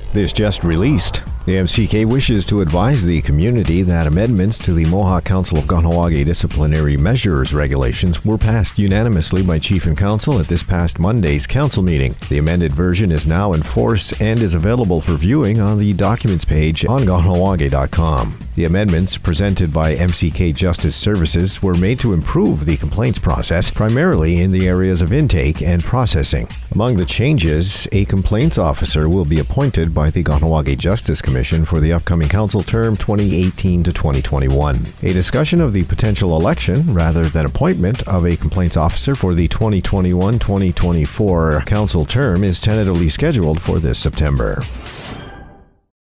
This just released. The MCK wishes to advise the community that amendments to the Mohawk Council of Kahnawake Disciplinary Measures Regulations were passed unanimously by Chief and Council at this past Monday's council meeting. The amended version is now in force and is available for viewing on the documents page on Kahnawake.com. The amendments presented by MCK Justice Services were made to improve the complaints process, primarily in the areas of intake and processing. Among the changes, a complaints officer will be appointed by the Kahnawake Justice Commission for the upcoming council term 2018 to 2021. A discussion of the potential election, rather than appointment, of a complaints officer for the 2021-2024 council term is tentatively scheduled for this September.